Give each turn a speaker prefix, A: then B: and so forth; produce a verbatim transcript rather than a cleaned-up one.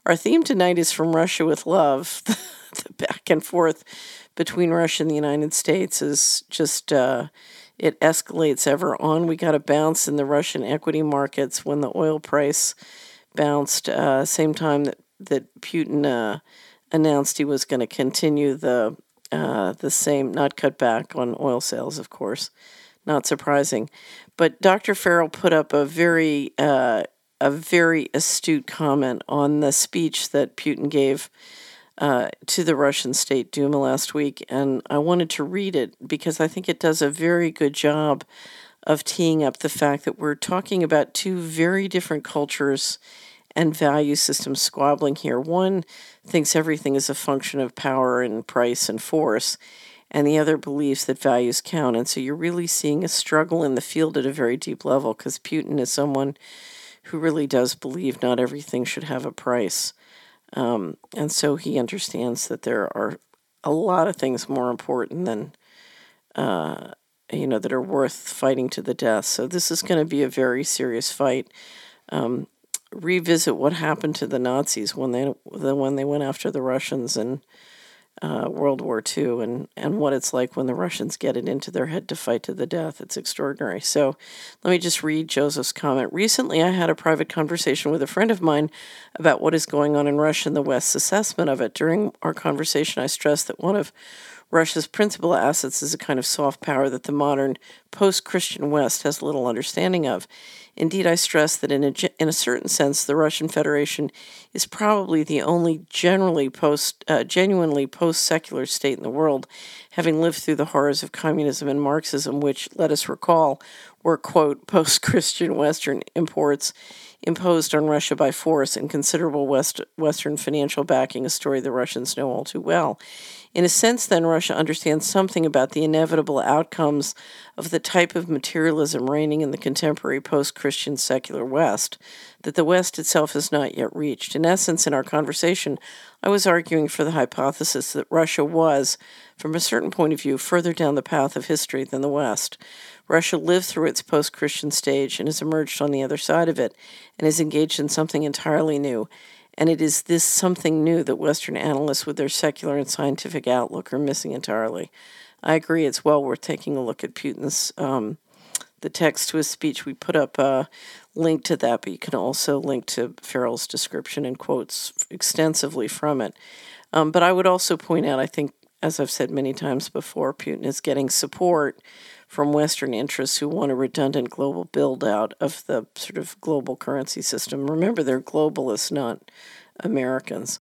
A: Our theme tonight is From Russia with Love. The back and forth between Russia and the United States is just, uh, it escalates ever on. We got a bounce in the Russian equity markets when the oil price bounced, uh, same time that, that Putin uh, announced he was going to continue the uh, the same, not cut back on oil sales, of course. Not surprising. But Doctor Farrell put up a very uh, a very astute comment on the speech that Putin gave uh, to the Russian State Duma last week, and I wanted to read it because I think it does a very good job of teeing up the fact that we're talking about two very different cultures and value systems squabbling here. One thinks everything is a function of power and price and force, and the other believes that values count. And so you're really seeing a struggle in the field at a very deep level, because Putin is someone who really does believe not everything should have a price. Um, and so he understands that there are a lot of things more important than, uh, you know, that are worth fighting to the death. So this is going to be a very serious fight. Um, revisit what happened to the Nazis when they when they went after the Russians in uh, World War Two, and, and what it's like when the Russians get it into their head to fight to the death. It's extraordinary. So let me just read Joseph's comment. Recently, I had a private conversation with a friend of mine about what is going on in Russia and the West's assessment of it. During our conversation, I stressed that one of Russia's principal assets is a kind of soft power that the modern post-Christian West has little understanding of. Indeed, I stress that in a, in a certain sense, the Russian Federation is probably the only generally post, uh, genuinely post-secular state in the world, having lived through the horrors of communism and Marxism, which, let us recall, were, quote, post-Christian Western imports imposed on Russia by force and considerable West, Western financial backing, a story the Russians know all too well. In a sense, then, Russia understands something about the inevitable outcomes of the type of materialism reigning in the contemporary post-Christian secular West that the West itself has not yet reached. In essence, in our conversation, I was arguing for the hypothesis that Russia was, from a certain point of view, further down the path of history than the West. Russia lived through its post-Christian stage and has emerged on the other side of it and is engaged in something entirely new. And it is this something new that Western analysts with their secular and scientific outlook are missing entirely. I agree it's well worth taking a look at Putin's, um, the text to his speech. We put up a link to that, but you can also link to Farrell's description and quotes extensively from it. Um, but I would also point out, I think, as I've said many times before, Putin is getting support from Western interests who want a redundant global build-out of the sort of global currency system. Remember, they're globalists, not Americans.